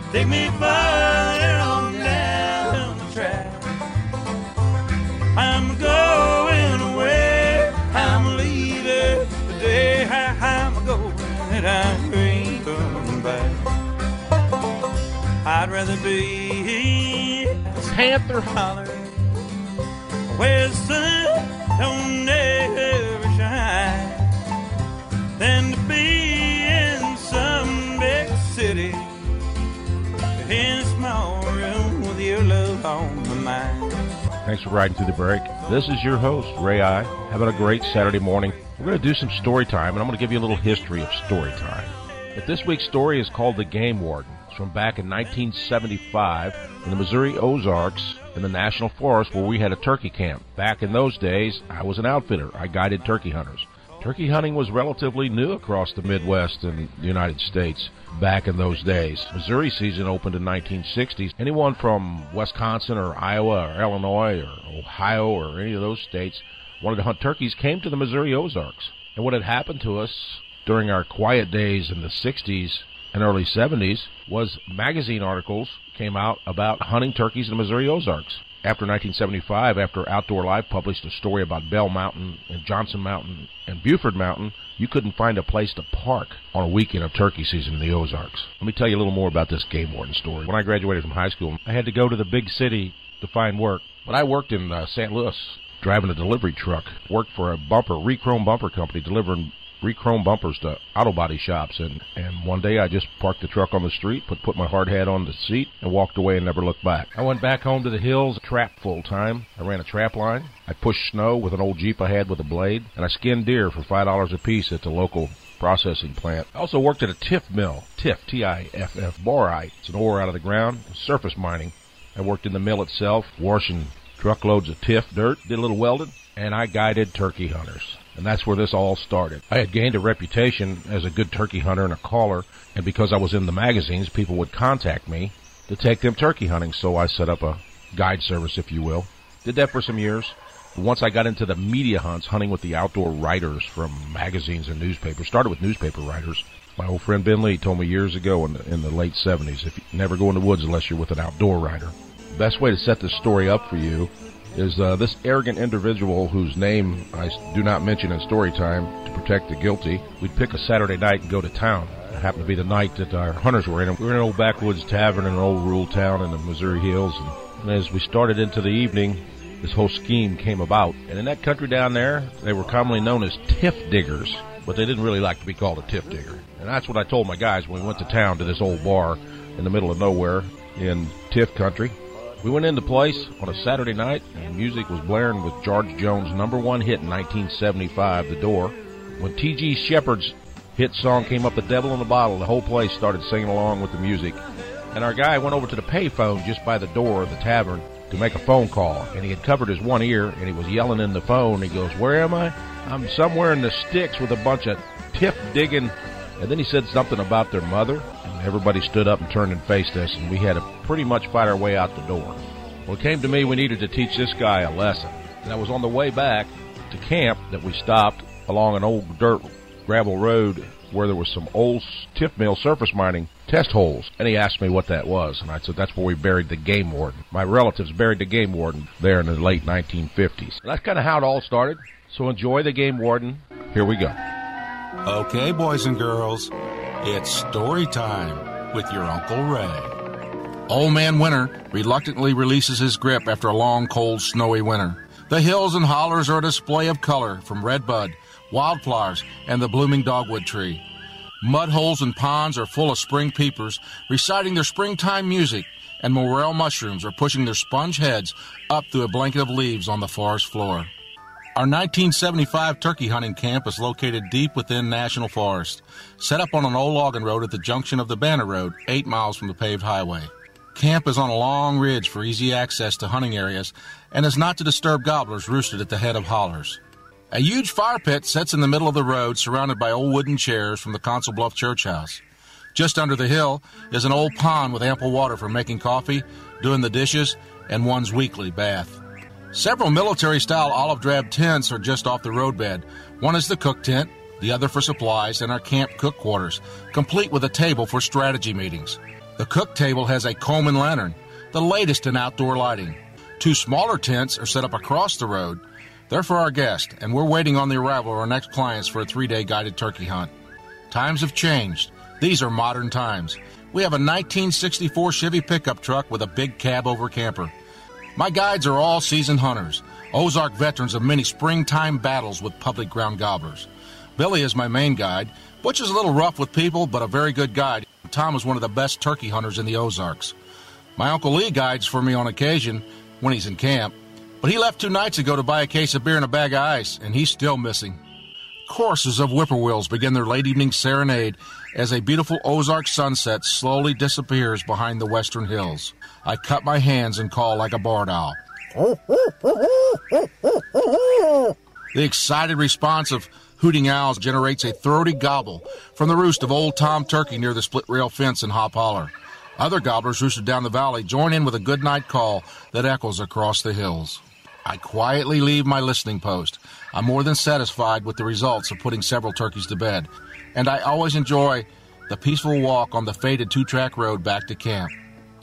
Take me farther on down the track. I'm going away, I'm leaving today. I'm going and I ain't coming back. I'd rather be a panther holler where the sun don't ever shine than to be in some big city in a small room with your love on my mind. Thanks for riding through the break. This is your host, Ray I, having a great Saturday morning. We're going to do some story time, and I'm going to give you a little history of story time. But this week's story is called The Game Warden. It's from back in 1975 in the Missouri Ozarks in the National Forest where we had a turkey camp. Back in those days, I was an outfitter. I guided turkey hunters. Turkey hunting was relatively new across the Midwest and the United States back in those days. Missouri season opened in 1960s. Anyone from Wisconsin or Iowa or Illinois or Ohio or any of those states wanted to hunt turkeys came to the Missouri Ozarks. And what had happened to us during our quiet days in the 60s and early 70s was magazine articles came out about hunting turkeys in the Missouri Ozarks. After 1975, after Outdoor Life published a story about Bell Mountain and Johnson Mountain and Buford Mountain, you couldn't find a place to park on a weekend of turkey season in the Ozarks. Let me tell you a little more about this game warden story. When I graduated from high school, I had to go to the big city to find work. But I worked in St. Louis, driving a delivery truck. Worked for a Rechrome bumper company, delivering Rechrome bumpers to auto body shops, and one day I just parked the truck on the street, put my hard hat on the seat, and walked away and never looked back. I went back home to the hills, trapped full time. I ran a trap line. I pushed snow with an old Jeep I had with a blade, and I skinned deer for $5 a piece at the local processing plant. I also worked at a TIFF mill, TIFF, T-I-F-F, borite. It's an ore out of the ground, surface mining. I worked in the mill itself, washing truckloads of TIFF dirt, did a little welding, and I guided turkey hunters. And that's where this all started. I had gained a reputation as a good turkey hunter and a caller, and because I was in the magazines, people would contact me to take them turkey hunting, so I set up a guide service, if you will. Did that for some years. But once I got into the media hunts, hunting with the outdoor writers from magazines and newspapers, started with newspaper writers. My old friend Ben Lee told me years ago in the late 70s, if you never go in the woods unless you're with an outdoor writer. The best way to set this story up for you is this arrogant individual whose name I do not mention in story time to protect the guilty. We'd pick a Saturday night and go to town. It happened to be the night that our hunters were in. We were in an old backwoods tavern in an old rural town in the Missouri hills. And as we started into the evening, this whole scheme came about. And in that country down there, they were commonly known as tiff diggers, but they didn't really like to be called a tiff digger. And that's what I told my guys when we went to town to this old bar in the middle of nowhere in tiff country. We went into place on a Saturday night, and music was blaring with George Jones' #1 hit in 1975, The Door. When T.G. Shepherd's hit song came up, The Devil in the Bottle, the whole place started singing along with the music. And our guy went over to the payphone just by the door of the tavern to make a phone call, and he had covered his one ear, and he was yelling in the phone. He goes, "Where am I? I'm somewhere in the sticks with a bunch of tiff digging." And then he said something about their mother. Everybody stood up and turned and faced us, and we had to pretty much fight our way out the door. Well, it came to me we needed to teach this guy a lesson. And I was on the way back to camp that we stopped along an old dirt gravel road where there was some old tiff mill surface mining test holes. And he asked me what that was, and I said that's where we buried the game warden. My relatives buried the game warden there in the late 1950s. And that's kind of how it all started. So enjoy the game warden. Here we go. Okay, boys and girls. It's story time with your Uncle Ray. Old Man Winter reluctantly releases his grip after a long, cold, snowy winter. The hills and hollers are a display of color from redbud, wildflowers, and the blooming dogwood tree. Mud holes and ponds are full of spring peepers reciting their springtime music, and morel mushrooms are pushing their sponge heads up through a blanket of leaves on the forest floor. Our 1975 turkey hunting camp is located deep within National Forest, set up on an old logging road at the junction of the Banner Road, 8 miles from the paved highway. Camp is on a long ridge for easy access to hunting areas and is not to disturb gobblers roosted at the head of hollers. A huge fire pit sits in the middle of the road, surrounded by old wooden chairs from the Council Bluff Church House. Just under the hill is an old pond with ample water for making coffee, doing the dishes, and one's weekly bath. Several military-style olive drab tents are just off the roadbed. One is the cook tent, the other for supplies, and our camp cook quarters, complete with a table for strategy meetings. The cook table has a Coleman lantern, the latest in outdoor lighting. 2 smaller tents are set up across the road. They're for our guests, and we're waiting on the arrival of our next clients for a 3-day guided turkey hunt. Times have changed. These are modern times. We have a 1964 Chevy pickup truck with a big cab-over camper. My guides are all seasoned hunters, Ozark veterans of many springtime battles with public ground gobblers. Billy is my main guide. Butch is a little rough with people, but a very good guide. Tom is one of the best turkey hunters in the Ozarks. My Uncle Lee guides for me on occasion when he's in camp, but he left 2 nights ago to buy a case of beer and a bag of ice, and he's still missing. Courses of whippoorwills begin their late evening serenade as a beautiful Ozark sunset slowly disappears behind the western hills. I cut my hands and call like a barred owl. The excited response of hooting owls generates a throaty gobble from the roost of Old Tom Turkey near the split-rail fence in Hop Holler. Other gobblers roosted down the valley join in with a good-night call that echoes across the hills. I quietly leave my listening post. I'm more than satisfied with the results of putting several turkeys to bed, and I always enjoy the peaceful walk on the faded 2-track road back to camp.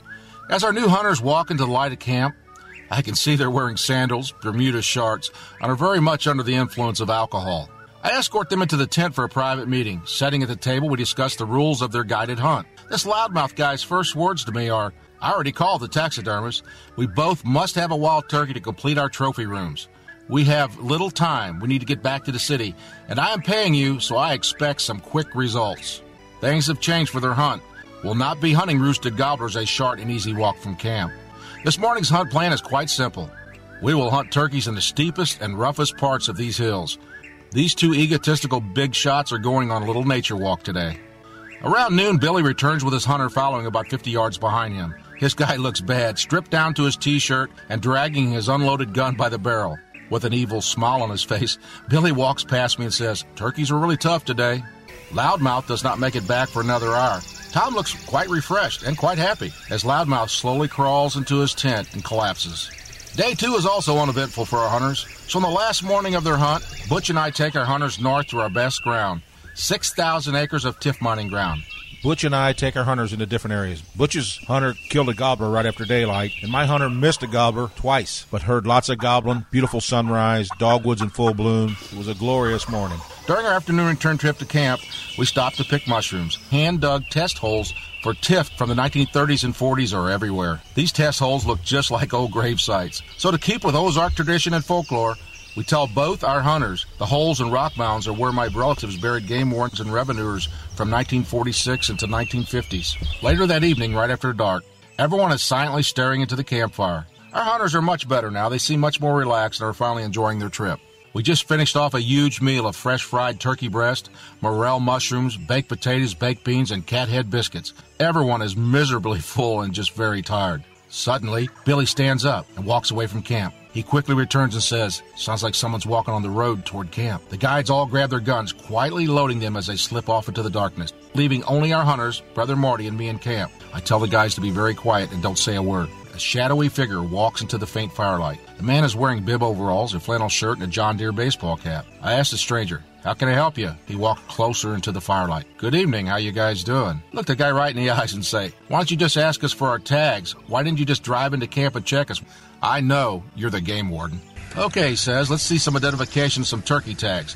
As our new hunters walk into the light of camp, I can see they're wearing sandals, Bermuda shorts, and are very much under the influence of alcohol. I escort them into the tent for a private meeting. Sitting at the table, we discuss the rules of their guided hunt. This loudmouth guy's first words to me are, "I already called the taxidermist. We both must have a wild turkey to complete our trophy rooms. We have little time. We need to get back to the city, and I am paying you, so I expect some quick results." Things have changed for their hunt. We'll not be hunting roosted gobblers a short and easy walk from camp. This morning's hunt plan is quite simple. We will hunt turkeys in the steepest and roughest parts of these hills. These 2 egotistical big shots are going on a little nature walk today. Around noon, Billy returns with his hunter following about 50 yards behind him. His guy looks bad, stripped down to his T-shirt and dragging his unloaded gun by the barrel. With an evil smile on his face, Billy walks past me and says, "Turkeys are really tough today." Loudmouth does not make it back for another hour. Tom looks quite refreshed and quite happy as Loudmouth slowly crawls into his tent and collapses. Day 2 is also uneventful for our hunters. So on the last morning of their hunt, Butch and I take our hunters north to our best ground, 6,000 acres of tiff mining ground. Butch and I take our hunters into different areas. Butch's hunter killed a gobbler right after daylight, and my hunter missed a gobbler twice, but heard lots of gobbling, beautiful sunrise, dogwoods in full bloom. It was a glorious morning. During our afternoon return trip to camp, we stopped to pick mushrooms. Hand-dug test holes for tiff from the 1930s and 40s are everywhere. These test holes look just like old grave sites. So to keep with Ozark tradition and folklore, we tell both our hunters the holes and rock mounds are where my relatives buried game wardens and revenuers from 1946 into 1950s. Later that evening, right after dark, everyone is silently staring into the campfire. Our hunters are much better now. They seem much more relaxed and are finally enjoying their trip. We just finished off a huge meal of fresh fried turkey breast, morel mushrooms, baked potatoes, baked beans, and cat head biscuits. Everyone is miserably full and just very tired. Suddenly, Billy stands up and walks away from camp. He quickly returns and says, "Sounds like someone's walking on the road toward camp." The guides all grab their guns, quietly loading them as they slip off into the darkness, leaving only our hunters, Brother Marty, and me in camp. I tell the guys to be very quiet and don't say a word. A shadowy figure walks into the faint firelight. The man is wearing bib overalls, a flannel shirt, and a John Deere baseball cap. I asked the stranger, "How can I help you?" He walked closer into the firelight. "Good evening, how you guys doing?" Look the guy right in the eyes and say, "Why don't you just ask us for our tags? Why didn't you just drive into camp and check us? I know you're the game warden." "Okay," he says, "let's see some identification, some turkey tags."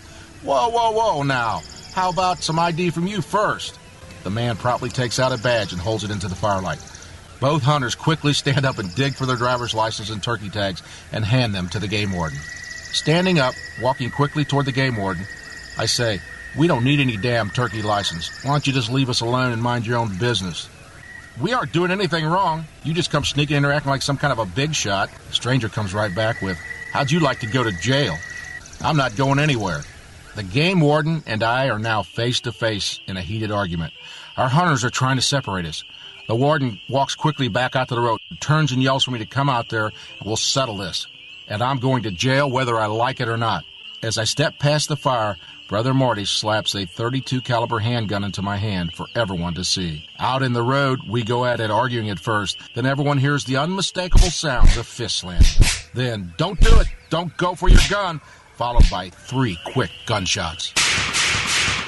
Whoa now. How about some ID from you first?" The man promptly takes out a badge and holds it into the firelight. Both hunters quickly stand up and dig for their driver's license and turkey tags and hand them to the game warden. Standing up, walking quickly toward the game warden, I say, "We don't need any damn turkey license. Why don't you just leave us alone and mind your own business?" "We aren't doing anything wrong. You just come sneaking in here acting like some kind of a big shot." The stranger comes right back with, "How'd you like to go to jail?" "I'm not going anywhere." The game warden and I are now face to face in a heated argument. Our hunters are trying to separate us. The warden walks quickly back out to the road, turns and yells for me to come out there, and we'll settle this. And I'm going to jail whether I like it or not. As I step past the fire, Brother Marty slaps a .32 caliber handgun into my hand for everyone to see. Out in the road, we go at it, arguing at first. Then everyone hears the unmistakable sounds of fist slamming. Then, "Don't do it! Don't go for your gun!" followed by 3 quick gunshots.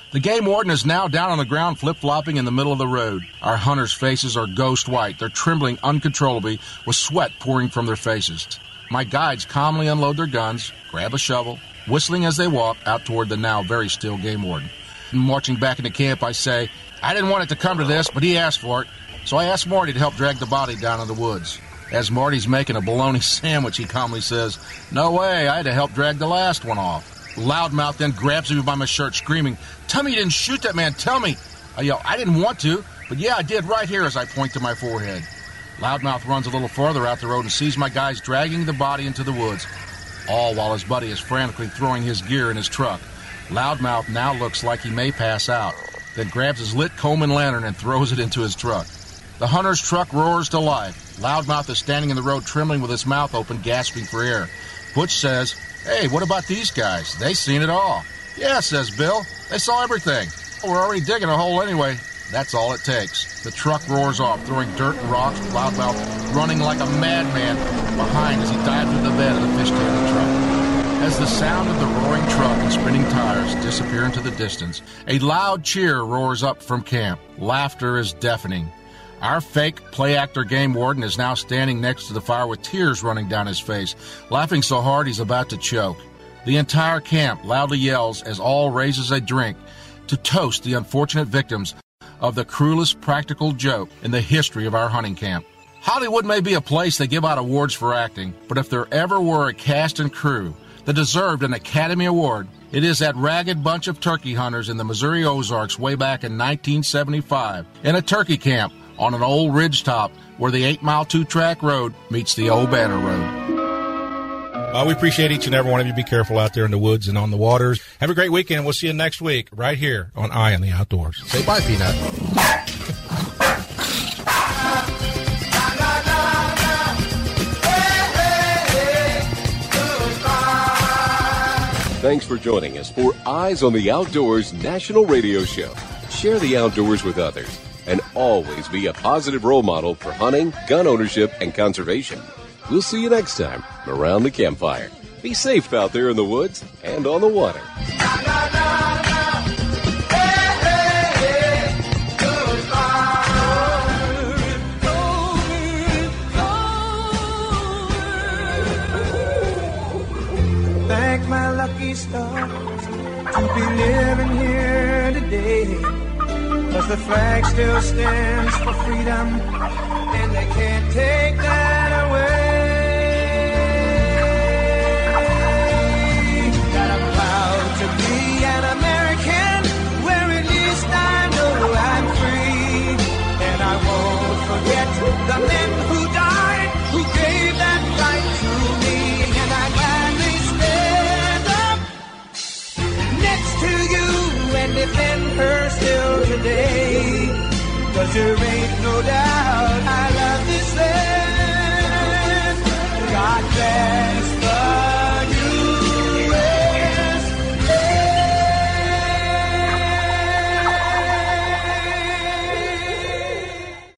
The game warden is now down on the ground flip-flopping in the middle of the road. Our hunters' faces are ghost white. They're trembling uncontrollably with sweat pouring from their faces. My guides calmly unload their guns, grab a shovel, whistling as they walk out toward the now very still game warden. Marching back into camp, I say, I didn't want it to come to this, but he asked for it. So I asked Marty to help drag the body down in the woods. As Marty's making a bologna sandwich, he calmly says, no way, I had to help drag the last one off. Loudmouth then grabs me by my shirt, screaming, tell me you didn't shoot that man, tell me. I yell, I didn't want to, but yeah, I did right here as I point to my forehead. Loudmouth runs a little farther out the road and sees my guys dragging the body into the woods, all while his buddy is frantically throwing his gear in his truck. Loudmouth now looks like he may pass out, then grabs his lit Coleman lantern and throws it into his truck. The hunter's truck roars to life. Loudmouth is standing in the road trembling with his mouth open, gasping for air. Butch says, hey, what about these guys? They seen it all. Yeah, says Bill. They saw everything. We're already digging a hole anyway. That's all it takes. The truck roars off, throwing dirt and rocks, with Loudmouth running like a madman behind as he dives through the bed of the fish-tailing truck. As the sound of the roaring truck and spinning tires disappear into the distance, a loud cheer roars up from camp. Laughter is deafening. Our fake play-actor game warden is now standing next to the fire with tears running down his face, laughing so hard he's about to choke. The entire camp loudly yells as all raises a drink to toast the unfortunate victims of the cruelest practical joke in the history of our hunting camp. Hollywood may be a place they give out awards for acting, but if there ever were a cast and crew that deserved an Academy Award, it is that ragged bunch of turkey hunters in the Missouri Ozarks way back in 1975 in a turkey camp on an old ridge top where the 8-mile 2-track road meets the old Banner Road. We appreciate each and every one of you. Be careful out there in the woods and on the waters. Have a great weekend. We'll see you next week right here on Eye on the Outdoors. Say bye, Peanut. Thanks for joining us for Eyes on the Outdoors National Radio Show. Share the outdoors with others and always be a positive role model for hunting, gun ownership, and conservation. We'll see you next time around the campfire. Be safe out there in the woods and on the water. Thank my lucky stars to be living here today. 'Cause the flag still stands for freedom, and they can't take that away. That I'm proud to be an American, where at least I know I'm free. And I won't forget the men who died, who gave that right to me. And I gladly stand up next to you and defend her still today. 'Cause there ain't no doubt I love this